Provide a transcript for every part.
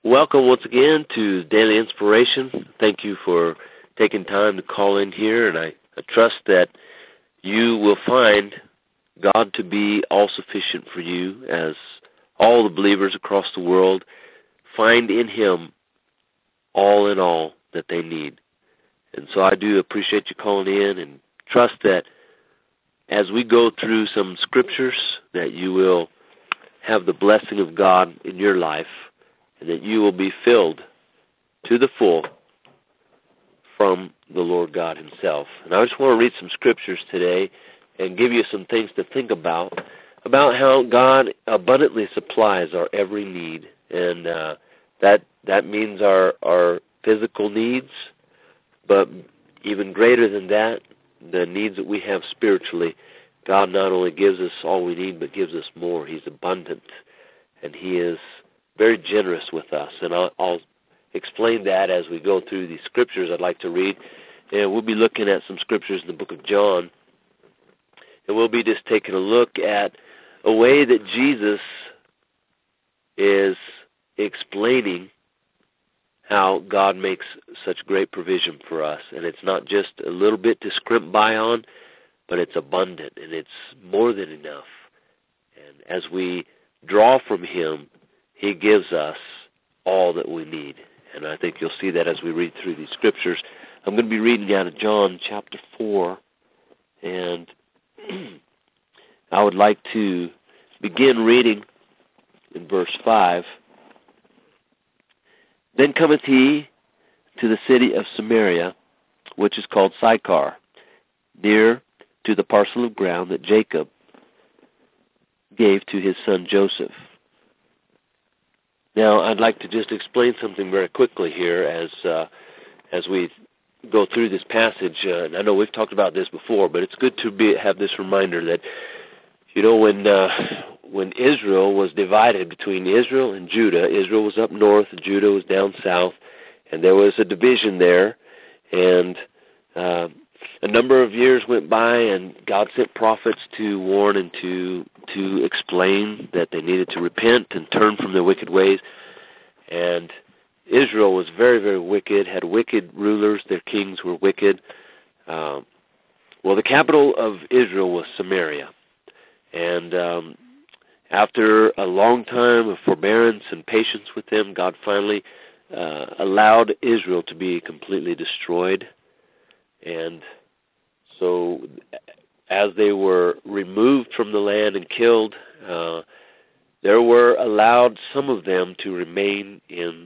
Welcome once again to Daily Inspiration. Thank you for taking time to call in here, and I trust that you will find God to be all-sufficient for you, as all the believers across the world find in Him all in all that they need. And so I do appreciate you calling in, and trust that as we go through some scriptures that you will have the blessing of God in your life, and that you will be filled to the full from the Lord God Himself. And I just want to read some scriptures today and give you some things to think about how God abundantly supplies our every need. And that means our physical needs, but even greater than that, the needs that we have spiritually. God not only gives us all we need, but gives us more. He's abundant, and He is very generous with us. And I'll explain that as we go through these scriptures I'd like to read. And we'll be looking at some scriptures in the book of John. And we'll be just taking a look at a way that Jesus is explaining how God makes such great provision for us. And it's not just a little bit to scrimp by on, but it's abundant, and it's more than enough. And as we draw from Him, He gives us all that we need. And I think you'll see that as we read through these scriptures. I'm going to be reading out of John chapter 4, and I would like to begin reading in verse 5. Then cometh he to the city of Samaria, which is called Sychar, near to the parcel of ground that Jacob gave to his son Joseph. Now, I'd like to just explain something very quickly here as we go through this passage. And I know we've talked about this before, but it's good to have this reminder that, you know, when Israel was divided between Israel and Judah, Israel was up north and Judah was down south, and there was a division there. And a number of years went by, and God sent prophets to warn and to explain that they needed to repent and turn from their wicked ways. And Israel was very, very wicked, had wicked rulers. Their kings were wicked. Well, the capital of Israel was Samaria. And after a long time of forbearance and patience with them, God finally allowed Israel to be completely destroyed. And so as they were removed from the land and killed, there were allowed some of them to remain in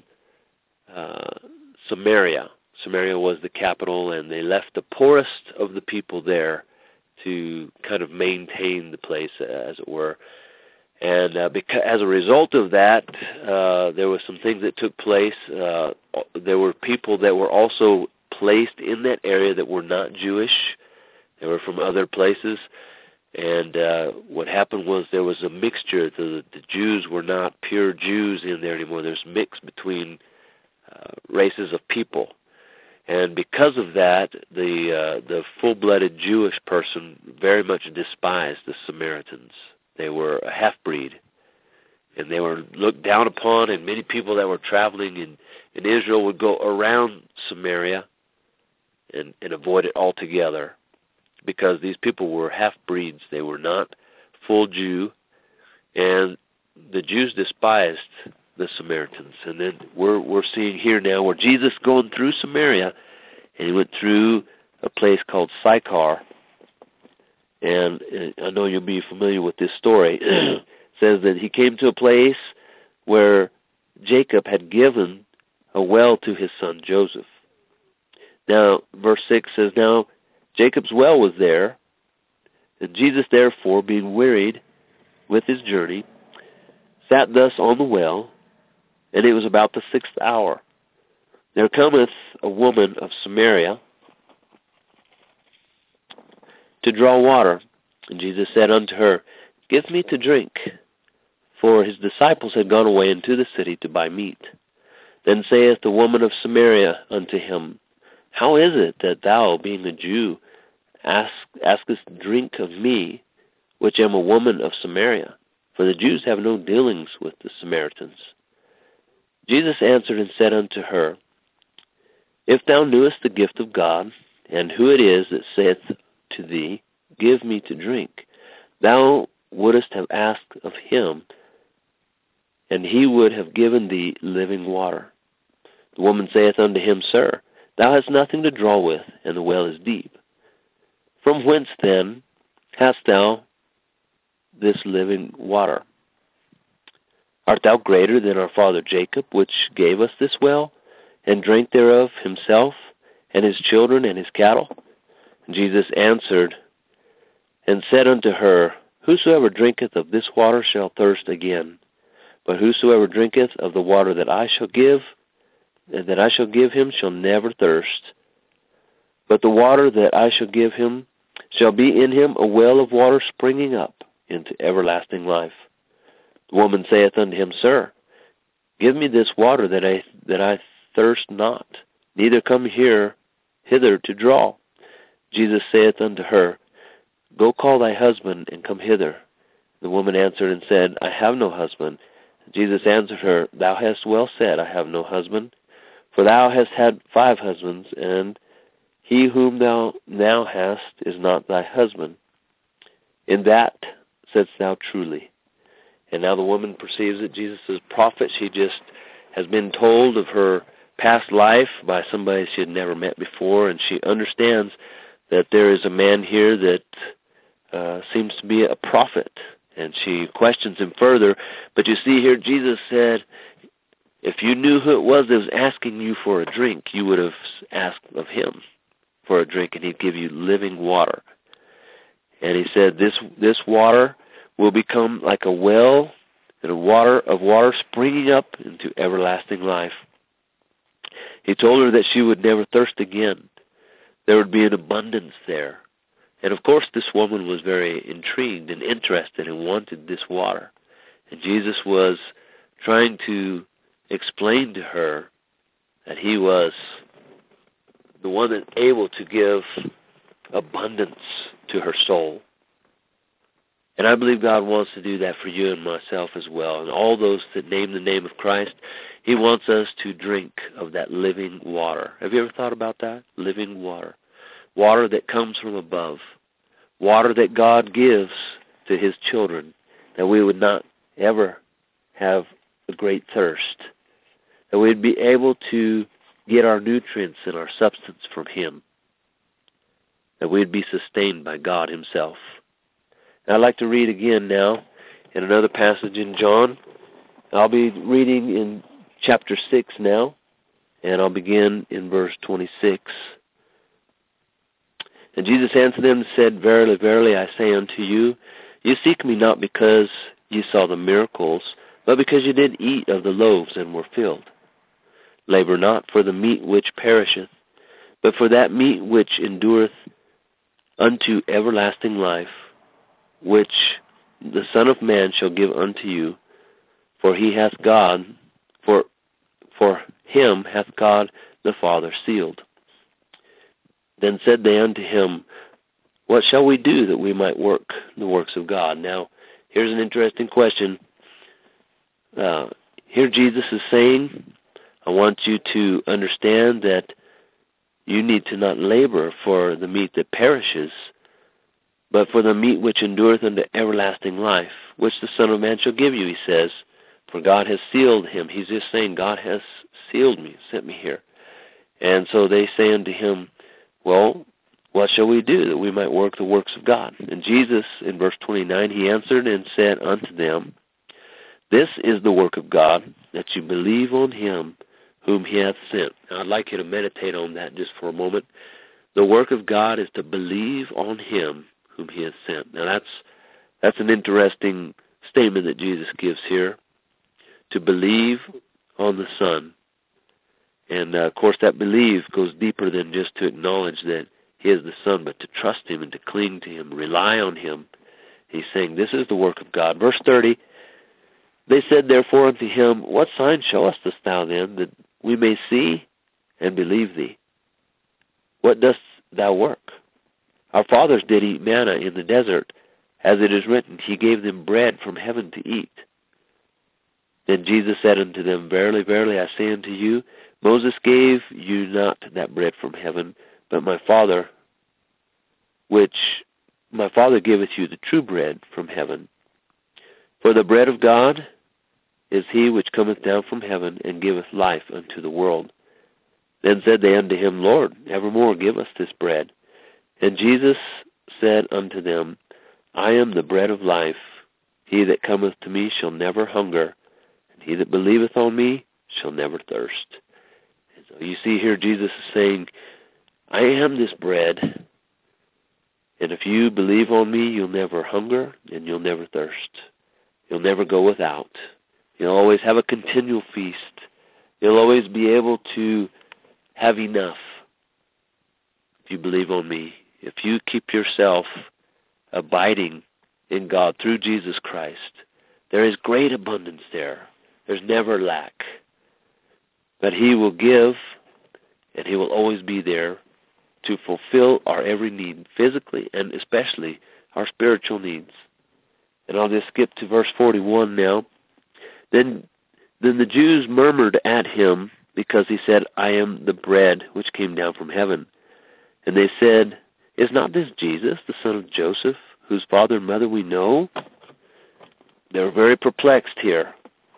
Samaria. Samaria was the capital, and they left the poorest of the people there to kind of maintain the place, as it were. And as a result of that, there were some things that took place. There were people that were also placed in that area that were not Jewish. They were from other places. And what happened was there was a mixture. The Jews were not pure Jews in there anymore. There's mix between races of people. And because of that, the full-blooded Jewish person very much despised the Samaritans. They were a half-breed, and they were looked down upon, and many people that were traveling in Israel would go around Samaria and avoid it altogether, because these people were half-breeds. They were not full Jew, and the Jews despised the Samaritans. And then we're seeing here now where Jesus going through Samaria, and he went through a place called Sychar. And I know you'll be familiar with this story. It says that he came to a place where Jacob had given a well to his son Joseph. Now, verse 6 says, Now Jacob's well was there, and Jesus therefore, being wearied with his journey, sat thus on the well, and it was about the 6th hour. There cometh a woman of Samaria to draw water. And Jesus said unto her, Give me to drink. For his disciples had gone away into the city to buy meat. Then saith the woman of Samaria unto him, How is it that thou, being a Jew, askest drink of me, which am a woman of Samaria? For the Jews have no dealings with the Samaritans. Jesus answered and said unto her, If thou knewest the gift of God, and who it is that saith to thee, Give me to drink, thou wouldest have asked of him, and he would have given thee living water. The woman saith unto him, Sir, thou hast nothing to draw with, and the well is deep. From whence then hast thou this living water? Art thou greater than our father Jacob, which gave us this well, and drank thereof himself, and his children, and his cattle? And Jesus answered and said unto her, Whosoever drinketh of this water shall thirst again. But whosoever drinketh of the water that I shall give him shall never thirst. But the water that I shall give him shall be in him a well of water springing up into everlasting life. The woman saith unto him, Sir, give me this water that I thirst not, neither come hither to draw. Jesus saith unto her, Go call thy husband, and come hither. The woman answered and said, I have no husband. Jesus answered her, Thou hast well said, I have no husband. For thou hast had 5 husbands, and he whom thou now hast is not thy husband. In that saidst thou truly. And now the woman perceives that Jesus is a prophet. She just has been told of her past life by somebody she had never met before, and she understands that there is a man here that seems to be a prophet. And she questions him further. But you see here, Jesus said, if you knew who it was that was asking you for a drink, you would have asked of him for a drink, and he'd give you living water. And he said, this water will become like a well, and a water of water springing up into everlasting life. He told her that she would never thirst again. There would be an abundance there. And of course this woman was very intrigued and interested and wanted this water. And Jesus was trying to explain to her that he was the one that's able to give abundance to her soul. And I believe God wants to do that for you and myself as well. And all those that name the name of Christ, he wants us to drink of that living water. Have you ever thought about that? Living water. Water that comes from above. Water that God gives to his children, that we would not ever have a great thirst. That we'd be able to get our nutrients and our substance from him. That we'd be sustained by God himself. And I'd like to read again now in another passage in John. I'll be reading in chapter 6 now, and I'll begin in verse 26. And Jesus answered them and said, Verily, verily, I say unto you, you seek me not because ye saw the miracles, but because ye did eat of the loaves and were filled. Labor not for the meat which perisheth, but for that meat which endureth unto everlasting life, which the Son of Man shall give unto you, for he hath God, for him hath God the Father sealed. Then said they unto him, What shall we do that we might work the works of God? Now, here's an interesting question. Here Jesus is saying, I want you to understand that you need to not labor for the meat that perishes, but for the meat which endureth unto everlasting life, which the Son of Man shall give you, he says. For God has sealed him. He's just saying, God has sealed me, sent me here. And so they say unto him, Well, what shall we do that we might work the works of God? And Jesus, in verse 29, he answered and said unto them, This is the work of God, that you believe on him whom he hath sent. Now, I'd like you to meditate on that just for a moment. The work of God is to believe on him whom he hath sent. Now, that's an interesting statement that Jesus gives here, to believe on the Son. And, of course, that belief goes deeper than just to acknowledge that he is the Son, but to trust him and to cling to him, rely on him. He's saying, this is the work of God. Verse 30, they said therefore unto him, What sign showest us thou then, that we may see and believe thee? What dost thou work? Our fathers did eat manna in the desert, as it is written, He gave them bread from heaven to eat. Then Jesus said unto them, Verily, verily, I say unto you, Moses gave you not that bread from heaven, but my Father giveth you the true bread from heaven. For the bread of God is he which cometh down from heaven, and giveth life unto the world. Then said they unto him, Lord, evermore give us this bread. And Jesus said unto them, I am the bread of life. He that cometh to me shall never hunger, and he that believeth on me shall never thirst. And so you see here Jesus is saying, I am this bread, and if you believe on me, you'll never hunger and you'll never thirst. You'll never go without. You'll always have a continual feast. You'll always be able to have enough if you believe on me. If you keep yourself abiding in God through Jesus Christ, there is great abundance there. There's never lack. But he will give, and he will always be there to fulfill our every need, physically and especially our spiritual needs. And I'll just skip to verse 41 now. Then the Jews murmured at him because he said, I am the bread which came down from heaven. And they said, Is not this Jesus, the son of Joseph, whose father and mother we know? They were very perplexed here.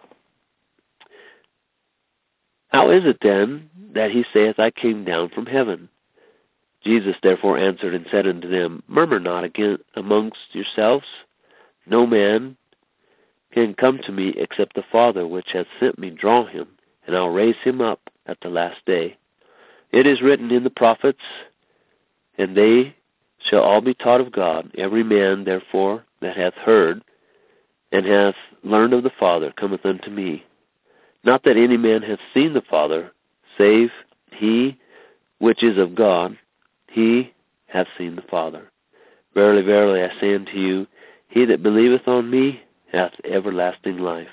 How is it then that he saith, I came down from heaven? Jesus therefore answered and said unto them, Murmur not again amongst yourselves. No man can come to me except the Father which hath sent me draw him, and I'll raise him up at the last day. It is written in the prophets, and they shall all be taught of God. Every man, therefore, that hath heard and hath learned of the Father cometh unto me. Not that any man hath seen the Father, save he which is of God, he hath seen the Father. Verily, verily, I say unto you, he that believeth on me hath everlasting life.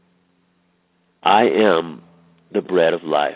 I am the bread of life.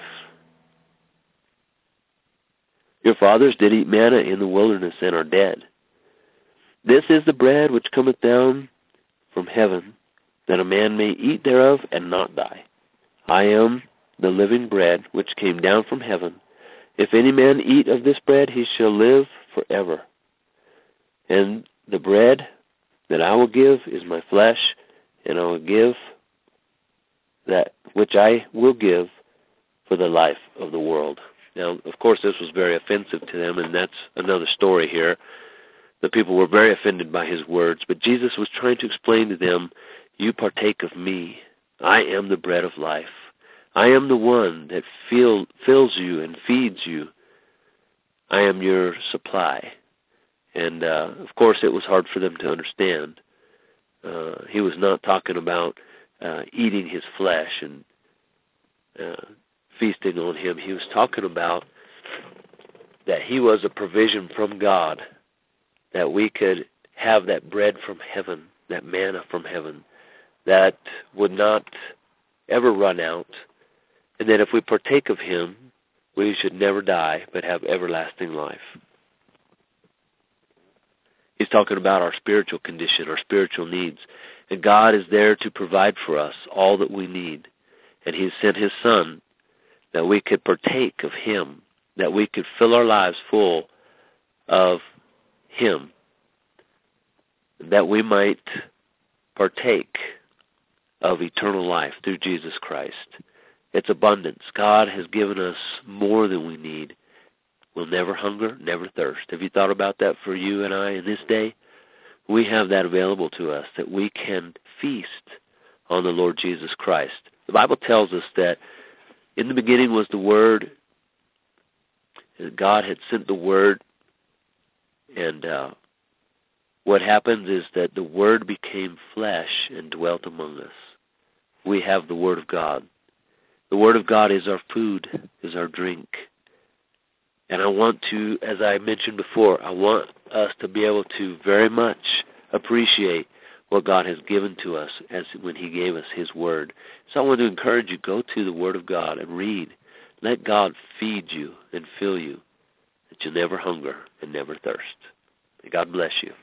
Your fathers did eat manna in the wilderness and are dead. This is the bread which cometh down from heaven, that a man may eat thereof and not die. I am the living bread which came down from heaven. If any man eat of this bread, he shall live forever. And the bread that I will give is my flesh, and I will give that which I will give for the life of the world. Now, of course, this was very offensive to them, and that's another story here. The people were very offended by his words, but Jesus was trying to explain to them, you partake of me. I am the bread of life. I am the one that fills you and feeds you. I am your supply. And, of course, it was hard for them to understand. He was not talking about eating his flesh and feasting on him. He was talking about that he was a provision from God, that we could have that bread from heaven, that manna from heaven, that would not ever run out, and that if we partake of him, we should never die, but have everlasting life. He's talking about our spiritual condition, our spiritual needs. And God is there to provide for us all that we need. And he sent his Son that we could partake of him, that we could fill our lives full of him, that we might partake of eternal life through Jesus Christ. It's abundance. God has given us more than we need. We'll never hunger, never thirst. Have you thought about that for you and I in this day? We have that available to us, that we can feast on the Lord Jesus Christ. The Bible tells us that in the beginning was the Word, and God had sent the Word, and what happens is that the Word became flesh and dwelt among us. We have the Word of God. The Word of God is our food, is our drink. And I want to, as I mentioned before, I want us to be able to very much appreciate what God has given to us as when he gave us his Word. So I want to encourage you, go to the Word of God and read. Let God feed you and fill you, that you'll never hunger and never thirst. May God bless you.